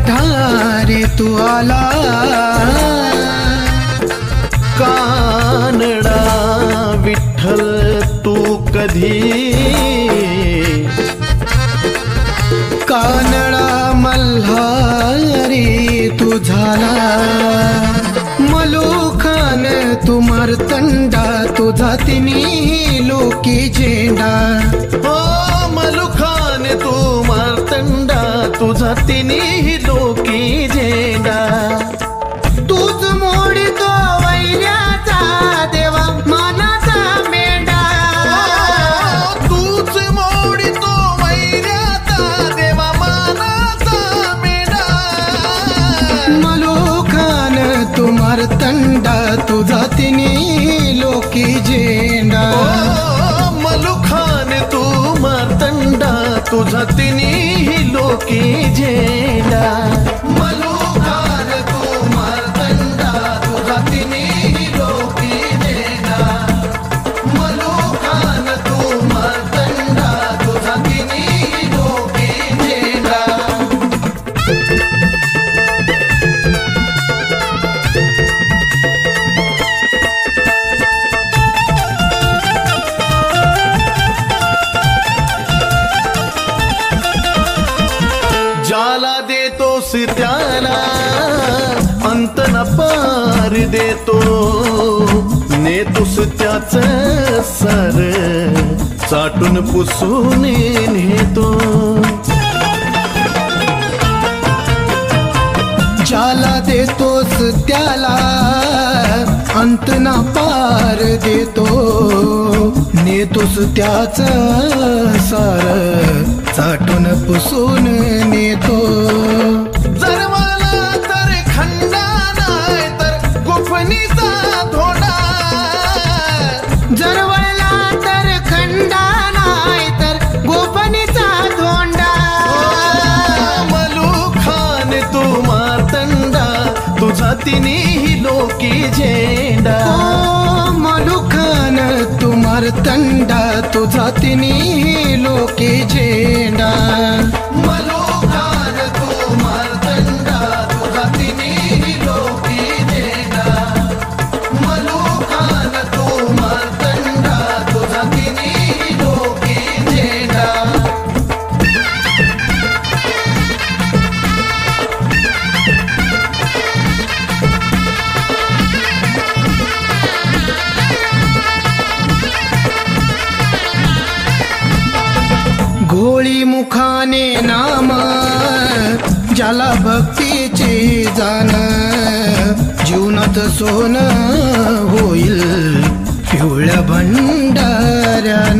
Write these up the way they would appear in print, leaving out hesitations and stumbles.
पठारे तू आला, कानडा विठ्ठल तू कधी, कानडा मल्हारी तू झाला, मलुखान तू मार्तंडा तुझा तिन्ही लोकी झेंडा, हो मलुखान तू मार्तंडा तुझा तिन्ही लोकी झेंडा, तूच मोडितो वैऱ्याचा देवा मानाचा मेंढा, तूच मोडितो वैऱ्याचा देवा मानाचा मेंढा, मलुखान तू मार्तंडा तुझा तिन्ही लोकी झेंडा, मलुखान तू मार्तंडा तुझा तिन्ही लोकी झेंडा, मलुखान तू मार्तंडा तुझा तिन्ही लोकी झेंडा, मलुखान तू मार्तंडा तुझा तिन्ही लोकी झेंडा. ज्याला देतोस त्याला अंत न पार देतो, नेतोस त्याच सार चाटून पुसून नेतो, ज्याला देतोस त्याला अंत ना पार देतो, नेतोस त्याच सार चाटून पुसून नेतो, जर मला तर खंडा नाही तर गुफणीचा धोडा, जर वळला तर खंडा नाही तर गोपनीचा धोंडा, मलुखान तू मार्तंडा तुझा तिन्ही लोकी झेंडा, मलुखान तू मार्तंडा तुझा तिन्ही लोकी झेंडा, मलुखान तू मार्तंडा तुझा तिन्ही लोकी झेंडा, मलुखान तू मार्तंडा तुझा तिन्ही लोकी झेंडा. घोळी मुखाने नाम ज्याला भक्तीची जाण, जीवनात सोन होईल पिवळ्या भंडाऱ्यान,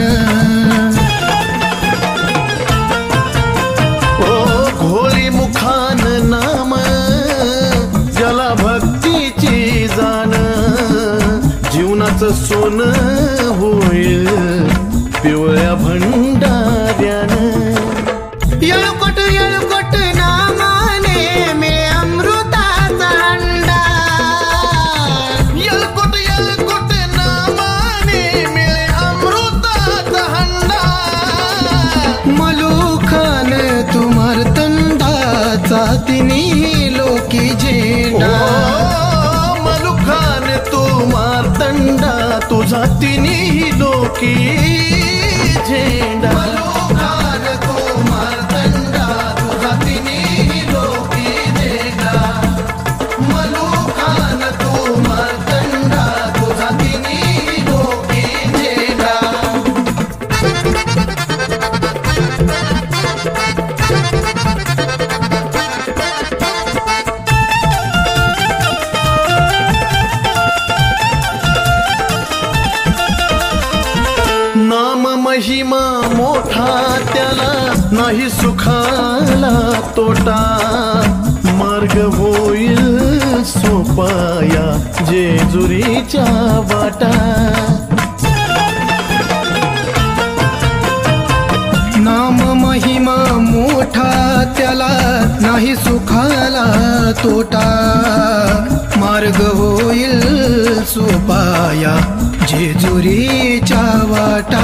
ओ घोळी मुखान नाम ज्याला भक्तीची जाण, जीवनाचं सोन होईल पिवळ्या भंडाऱ्यान, येळकोट येळकोट नामाने मिळे अमृताचा हंडा, येळकोट येळकोट नामाने मिळे अमृताचा हंडा, मलुखान तू मार्तंडाचा तिन्ही लोकी झेंडा, मलुखान तू मार्तंडा तुझा तिन्ही लोकी झेंडा, मलुखान तू मार्तंडा तुझा तिन्ही लोकी झेंडा, मलुखान तू मार्तंडा तुझा तिन्ही लोकी झेंडा. नाम महिमा मोठा त्याला नाही सुखाला तोटा, मार्ग होईल सोपाया जेजुरीच्या वाटा, नाम महिमा मोठा त्याला नाही सुखाला तोटा, मार्ग होईल सोपाया जेजुरीच्या वाटा,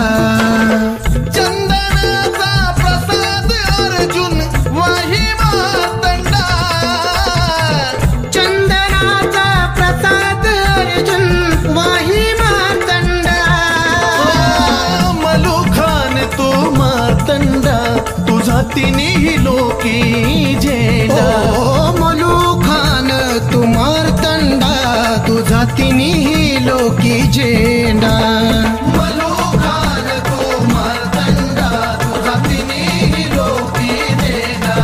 चंदनाचा प्रसाद अर्जुन वाही मार्तंडा, तिन्ही लोकी झेंडा. मलुखान तू मार्तंडा तुझा तिन्ही लोकी झेंडा. मलुखान तू मार्तंडा तुझा तिन्ही लोकी झेंडा.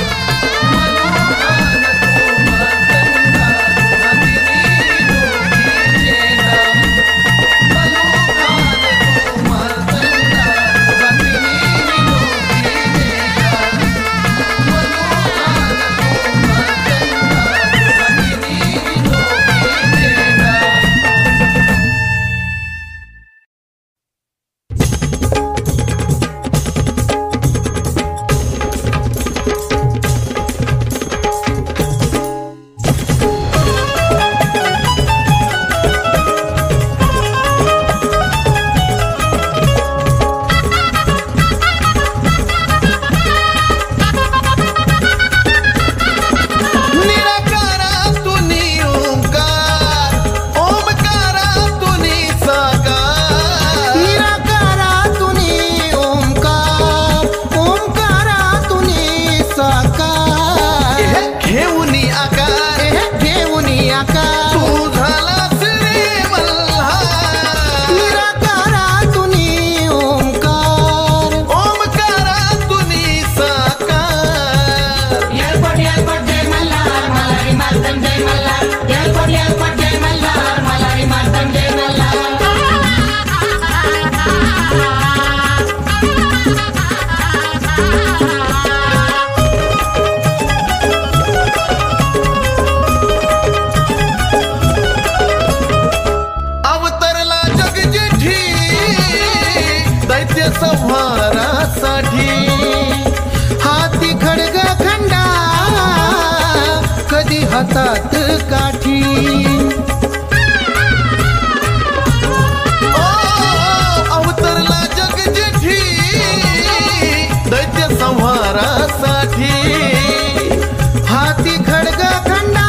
मलुखान तू मार्तंडा तुझा तिन्ही लोकी झेंडा. मलुखान तू मार्तंडा तुझा तिन्ही लोकी झेंडा. मलुखान तू मार्तंडा तुझा तिन्ही लोकी झेंडा. निराकारातुनी ओंकार, ओंकारातुनी साकार. निराकारातुनी ओंकार, ओंकारातुनी साकार. घेऊनी आकार घेऊनी आकार तू झालास रे मल्हार. निराकारातुनी ओंकार. ओंकारातुनी साकार. एअरपोर्ट एअरपोर्ट जय मल्हार मल्हारी मार्तंड जय मल्हार. एअरपोर्ट एअरपोर्ट जय मल्हार मल्हारी मार्तंड जय मल्हार. अवतरला जगजेठी दैत्य संहारासाठी. हाती खडग खंडा कधी हातात काठी. ओ अवतरला जगजेठी दैत्य संहारासाठी. हाती खडग खंडा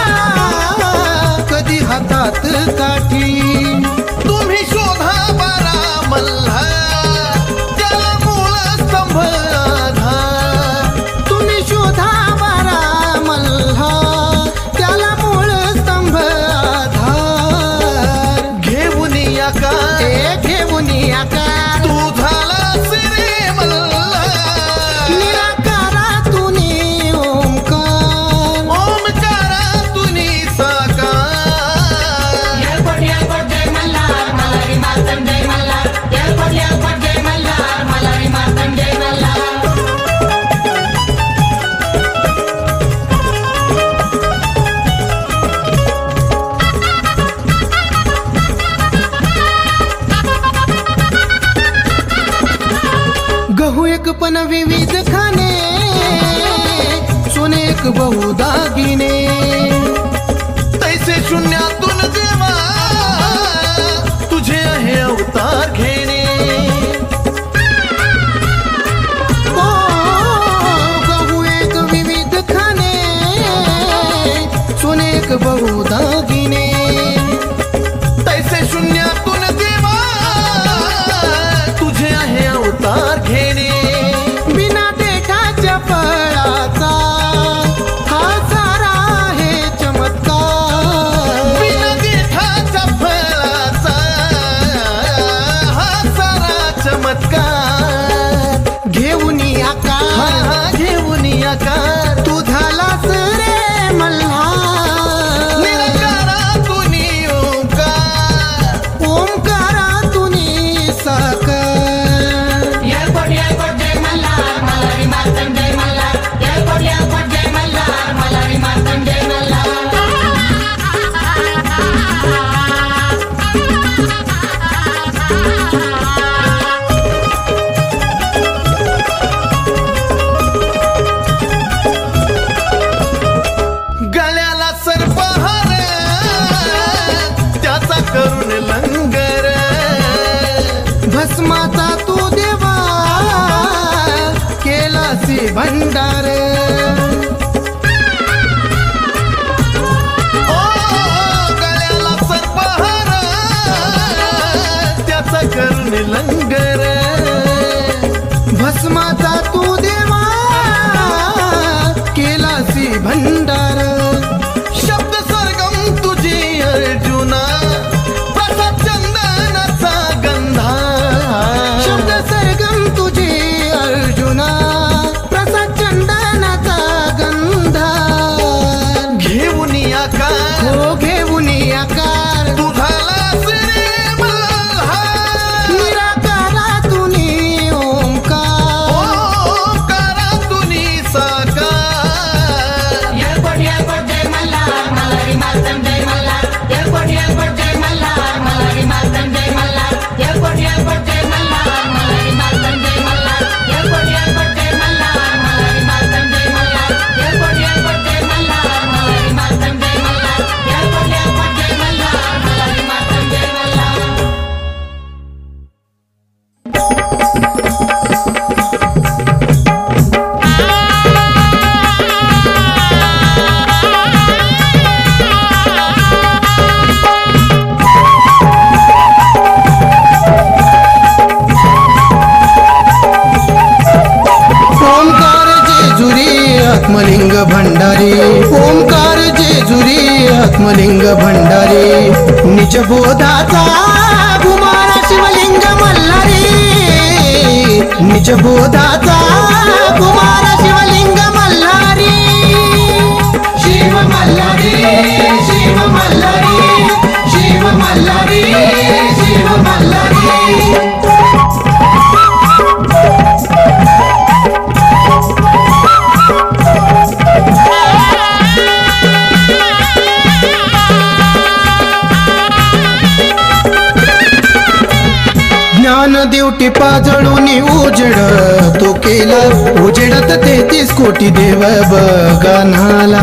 कधी हातात काठी. तुम्ही शोधा बारा मल्हार त्याला मूळ स्तंभ आधार. तुम्ही शोधा बारा मल्हार त्याला मूळ स्तंभ आधार. घेऊनी आकार घेऊनी आकार तू झालास रे मल्हार. निराकारातुनी ओंकार. ओंकारातुनी साकार. एअरपोर्ट एअरपोर्ट जय मल्हार मल्हारी मार्तंड जय मल्हार. एअरपोर्ट एअरपोर्ट जय मल्हार मल्हारी मार्तंड जय मल्हार. गहू एक पण विविध खाणे सोने एक बहुदागिने. तैसे शून्यातून देवा तुझे आहे अवतार घेणे. ओ गहू एक विविध खाणे सोने एक बहुदागिने. तैसे शून्यातून देवा तुझे आहे अवतार घेणे. बिना देठाच्या फळाचा हा सारा आहे चमत्कार. बिना देठाच्या फळाचा हा सारा चमत्कार. घेऊनी हा आकार हा घेऊनी आकार तू झालास रे मल्हार. निराकारातुनी ओंकार. ओंकारातुनी साकार. एअरपोर्ट एअरपोर्ट जय मल्हार मल्हारी मार्तंड जय मल्हार. एअरपोर्ट एअरपोर्ट जय मल्हार मल्हारी मार्तंड जय मल्हार. गळ्याला सर्पहार त्याचा करून लंगर. भस्माचा तू देवा केलासी भंडार. ओ गळ्याला सर्पहार त्याचा करून लंगर. भस्माचा तू देवा भंडार शब्द सरगम तुझी अर्जुना प्रसाद चंदनाचा गंधा शब्द सरगम तुझे अर्जुना प्रसाद चंदनाचा गंधा घेऊन आकार हो घेऊन आकार तू झालास रे मल्हार निराकारातून ओंकार ओंकारातून साकार येळकोट येळकोट जय मल्हार मल्हारी मातम जय मल्हार येळकोट येळकोट जय मल्हार मल्हारी मातम जय मल्हार येळकोट येळकोट जय मल्हार मल्हारी मातम जय मल्हार येळकोट येळकोट जय मल्हार मल्हारी मातम जय मल्हार येळकोट येळकोट जय मल्हार मल्हारी मातम जय मल्हार येळकोट येळकोट जय मल्हार मल्हारी मातम जय मल्हार ओंकार जेजुरी आत्मलिंग भंडारी ओंकार जेजुरी आत्मलिंग भंडारी निज बोधाचा कुमार शिवलिंग मल्हारी निज बोधाचा कुमार शिवलिंग मल्हारी शिव मल्हारी शिव मल्हारी शिव मल्हारी शिव मल्हारी ज्ञानदेव टिपा जळून उजेड तो केला उजेडत 33 कोटी देव बगानाला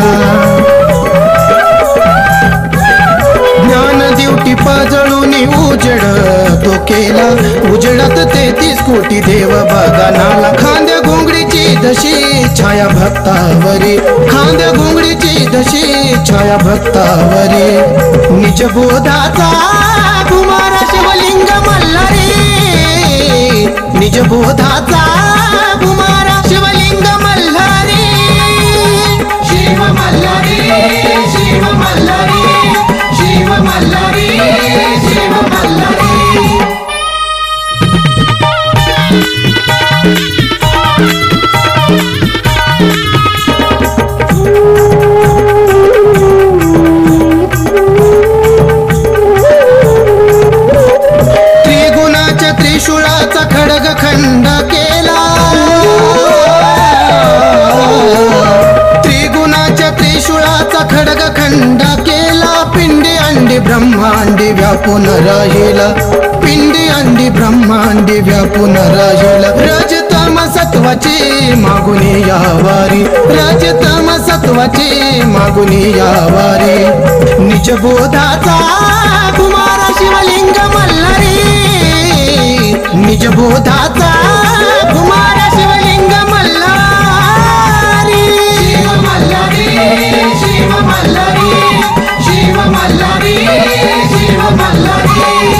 ज्ञानदेव टिपा जळून उजेड तो केला उजेडत 33 कोटी देव बगानाला खांद्या घोंगडीची दशी छाया भक्तावरी खांद्या घोंगडीची दशी छाया भक्तावरी निज बोधाचा कुमार शिवलिंग मल्हारी निज बोधाचा कुमार शिवलिंग मल्हारी शिव मल्हारी शिव मल्हारी शिव मल्हारी शिव मल्हारी त्रिगुणाच्या त्रिशूळाचा खडग खंड केला त्रिगुणाच्या त्रिशूळाचा खडग खंड केला पिंडी अंडी ब्रह्मांडी व्यापून राहिला पिंडी अंडी ब्रह्मांडी व्यापून राहिला रजतम सत्वाची मागुनी यावारी रजतम सत्वाची मागुनी यावारी निज बोधाचा कुमार शिवलिंग मल्हारी निज बोधाचा कुमार शिवलिंग मल्हारी शिव मल्हारी शिव मल्हारी शिव मल्हारी शिव मल्हारी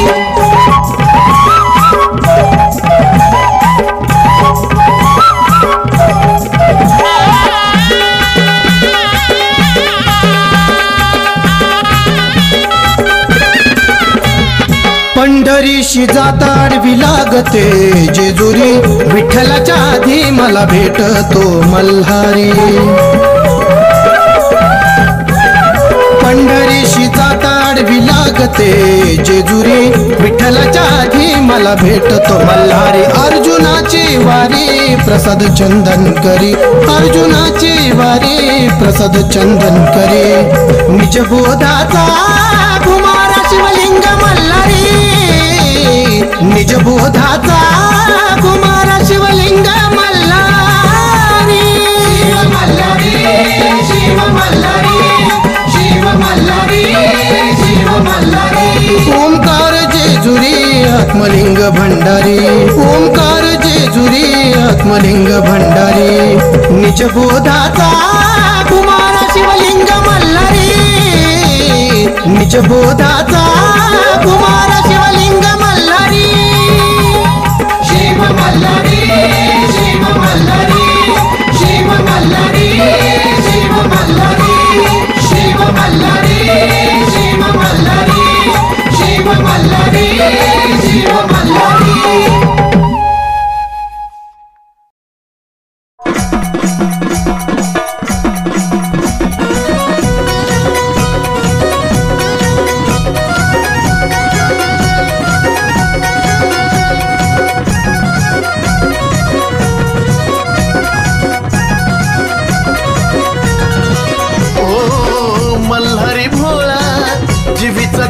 पंढरीशी जाता आडवी लागते जेजुरी विठ्ठलाच्या आधी मला भेटतो मल्हारी पंढरीशी जाता आडवी लागते जेजुरी विठ्ठलाच्या आधी मला भेटतो मल्हारी अर्जुनाची वारी प्रसाद चंदन करी अर्जुनाची वारी प्रसाद चंदन करी निज बोधाचा कुमार शिवलिंग मल्हारी निज बोधाचा कुमार शिवलिंग मल्हारी शिव मल्हारी शिव मल्हारी शिव मल्हारी शिव मल्हारी ओंकार जेजुरी आत्मलिंग भंडारी ओंकार जेजुरी आत्मलिंग भंडारी निज बोधाचा कुमार शिवलिंग मल्हारी निज बोधाचा कुमार शिवलिंग मल्हारी शिव मल्हारी शिव मल्हारी शिव मल्हारी शिव मल्हारी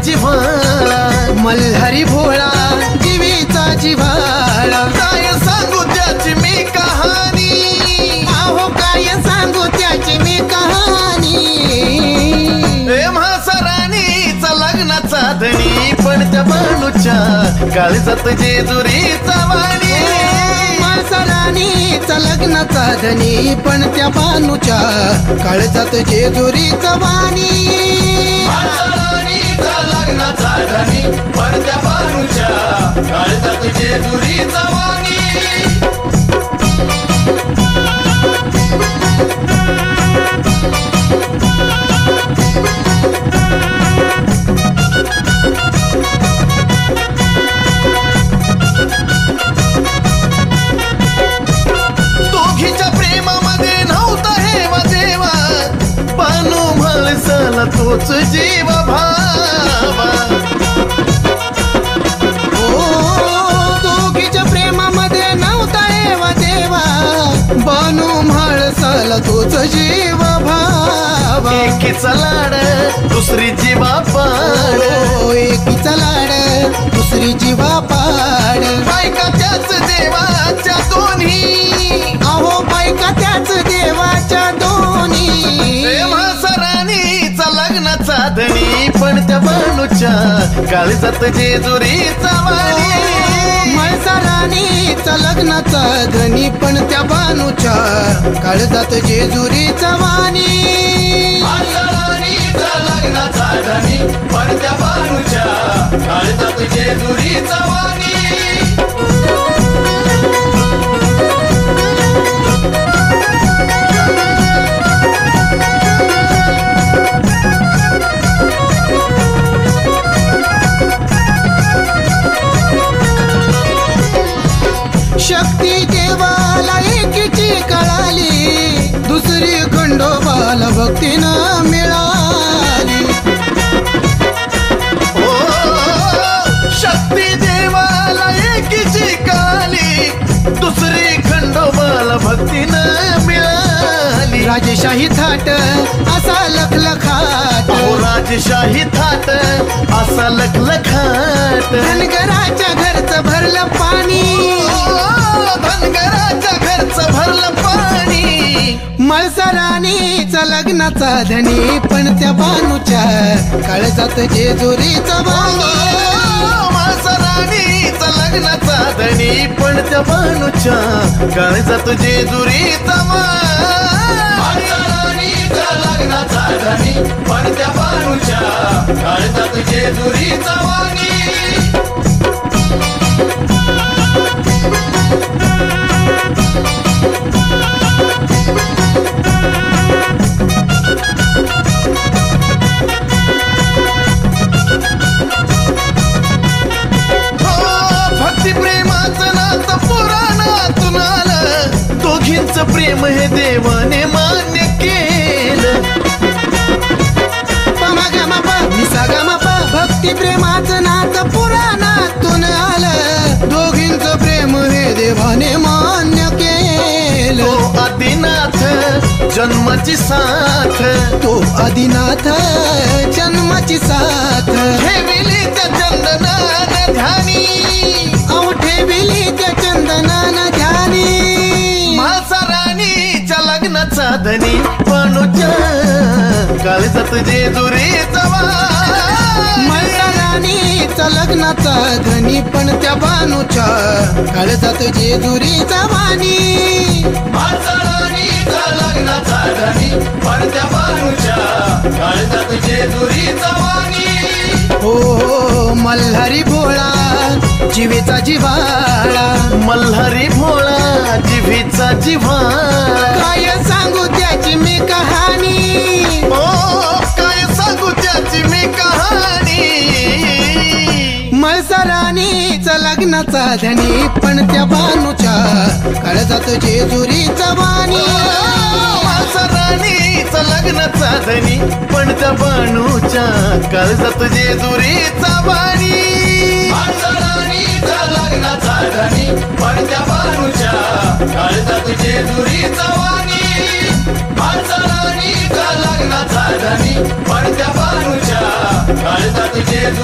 जिव्हाळा, मल्हारी भोळा जीवीचा जिव्हाळा. काय सांगू त्याची मी कहाणी, आहो काय सांगू त्याची मी कहाणी. म्हासराणीचा लग्नाचा धनी, पण त्या बाणूच्या काळजात जेजुरीचा वाणी. मासराणीचा लग्नाचा धनी, पण त्या बानूच्या काळजात जेजुरीचा वाणी. म्हासराणीचा लग्नाचा धनी, पण त्या बाणूच्या काळजात जेजुरीचा वाणी. दोघीच्या प्रेमामध्ये नव्हता हे वा देवा, बानू म्हळसाला तोच जीव भावा. दोघीच्या प्रेमामध्ये नव्हता एवा देवा, बानू म्हाळसाला तोच जीव भावा. एकीचा लाड दुसरी जीवा पाड, एकीचा लाड दुसरी जीवा पाड. बायका त्याच देवाच्या दोन्ही, अहो बायका त्याच देवाच्या दोन्ही. म्हासराणीचा लग्नाचा धनी, पण त्या बाणूच्या काळजात जेजुरीचा वाणी. मासराणीचा लग्नाचा धनी, पण त्या बानूच्या काळजात जेजुरीचा वाणी. म्हासराणीचा लग्नाचा धनी, पण त्या बाणूच्या काळजात जेजुरीचा वाणी. शक्ती देवाला एकीची कळाली, दुसरी खंडोबाला भक्तीनं मिळाली. ओ, शक्ती देवाला एकीची काली, दुसरी खंडोबाला भक्तीनं मिळाली. राजशाही थाट असा लखलखाट, ओ राजशाही थाट असा लखलखाट. धनगराच्या घरचं भरलं पाणी, धनगराच्या घरचं भरलं पाणी. मळसराणीचा लग्नाचा धनी, पण त्या बानूच्या काळजात जेजुरीचा वाणी. म्हासराणीचा लग्नाचा धनी, पण त्या बाणूच्या काळजात जेजुरीचा वाणी. म्हासराणीचा लग्नाचा धनी, पण त्या बाणूच्या काळजात जेजुरीचा वाणी. प्रेम हे देवाने मान्य केलं. भक्ती प्रेमाचं नात पुराणातून आलं, दोघींचं प्रेम हे देवाने मान्य केलं. तो आदिनाथ जन्माची साथ, तो आदिनाथ जन्माची साथ. ठेविली त्या चंदनान ध्यानी, अहो ठेविली त्या चंदनान ध्यानी. म्हासराणीच्या लग्नाचा धनी, बाणूच्या काळजात जेजुरीचा वाणी. म्हासराणीचा लग्नाचा धनी, पण त्या बानूच्या काळजात जेजुरीचा वाणी. म्हासराणीचा लग्नाचा धनी, पण त्या बाणूच्या काळजात जेजुरीचा वाणी. हो मल्हारी भोळा जीवेचा जिव्हाळा, मल्हारी भोळा जिभीचा जिव्हाळा. काय सांगू त्याची मी कहाणी. ओ काय सांगू त्याची मी कहाणी. मळसराणीचा लग्नाचा धनी, पण त्या बानूच्या काळजात जेजुरीचा वाणी. म्हासराणीचा लग्नाचा धनी, पण त्या बाणूच्या काळजात जेजुरीचा वाणी. म्हासराणीचा लग्नाचा धनी, पण त्या बाणूच्या काळजात जेजुरीचा वाणी. म्हासराणीचा लग्नाचा धनी, पण त्या बाणूच्या काळजात जेजुरीचा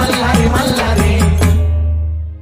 मल्हारी मल्हारी